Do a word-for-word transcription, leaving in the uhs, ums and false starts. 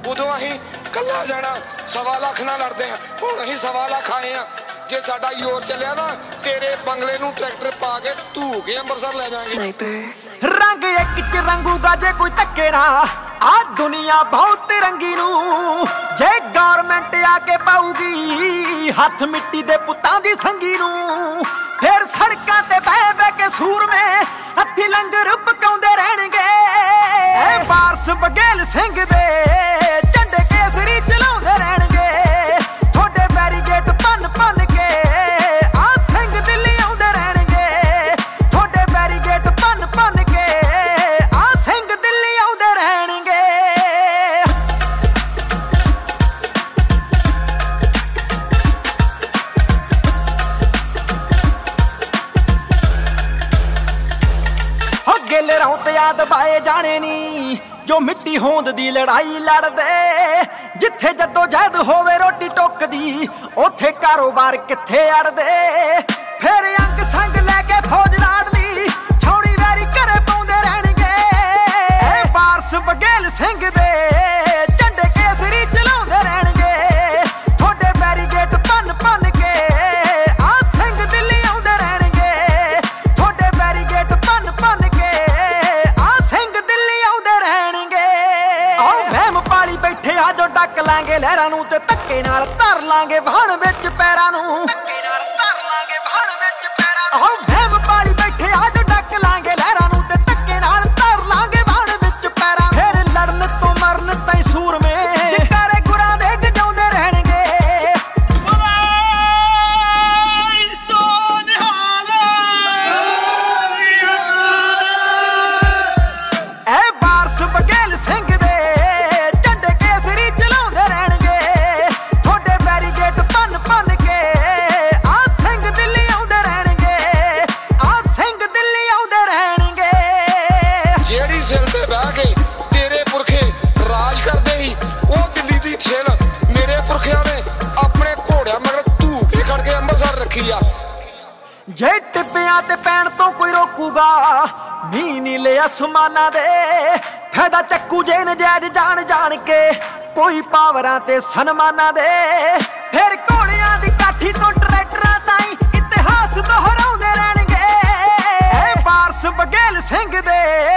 उदों असीं कल्ला जाना सवा लख नाल लड़दे हां, हुण असीं सवा लख आए हां। जे साडा योर चलिया ना तेरे बंगले नूं ट्रैक्टर पा के धू के अंबरसर ले जाएंगे। रंग एक च रंगूगा जे कोई धक्के ना आ दुनिया बहुत रंगी नू, जे गौरमेंट आके पाऊगी हाथ मिट्टी दे पुत्तां दी संगी नू, फिर सड़कां ते बह बह के सूर में हत्थी लंगर पकाउंदे रहणगे। वारस बघेल सिंह दे झंडे केसरी चलाउंदे रहणगे, थोड़े बैरीगेट भन भन के आ सिंह दिल्ली आउंदे रहणगे, थोड़े बैरीगेट भन भन के आ सिंह दिल्ली आउंदे रहणगे। हो गिल रौं ते याद बाए जाने नी जो मिट्टी होंद दी लड़ाई लड़दे, जिथे जदो जहद होवे रोटी टुकदी ओथे कारोबार किथे अड़दे। फिर अंग संग लैके फौज लाड़ ली छौड़ी वैरी घरे पाउंदे रहणगे। वारस बघेल सिंह दे झंडे केसरी चलाउंदे रहणगे, थोड़े बैरीगेट भन भन के आ सिंह दिल्ली आउंदे रहणगे, थोड़े बैरीगेट भन भन के आ सिंह दिल्ली आउंदे रहणगे। आओ वहम पाली बैठे आ जो डक लांगे लहरां नूं ते धक्के नाल धर लांगे वाहण विच पैरां नूं, धक्के नाल धर लांगे वाहण विच पैरां नूं। आओ वहम पाली बैठे आ जो डक लांगे लहरां नूं ते धक्के नाल धर लांगे वाहण विच पैरां। फिर लड़न तो मरन ताईं सूर में जकारे गुरां दे गजाउंदे रहणगे। ए वारस बघेल सिंह दे झंडे केसरी चलाउंदे रहणगे, थोड़े बैरीगेट भन भन के आ सिंह दिल्ली आउंदे रहणगे, आ सिंह दिल्ली आउंदे रहणगे। जेड़ी सिल ते बह के तेरे पुरखे राज करदे ही ओ दिल्ली दी छिल मेरे पुरखियां ने अपने घोड़ियां मगर धू के खड़ के अंबरसर रखी आ। जे टिब्बियां ते पैण तो कोई रोकूगा नी नीले आसमानां दे, फायदा चक्कू जे नजायज जान जान के कोई पावरां ते सनमानां दे। फिर घोड़ियां दी काठी तो ट्रैक्टरां ताईं इतिहास दोहराउंदे रहणगे। वारस बघेल सिंह दे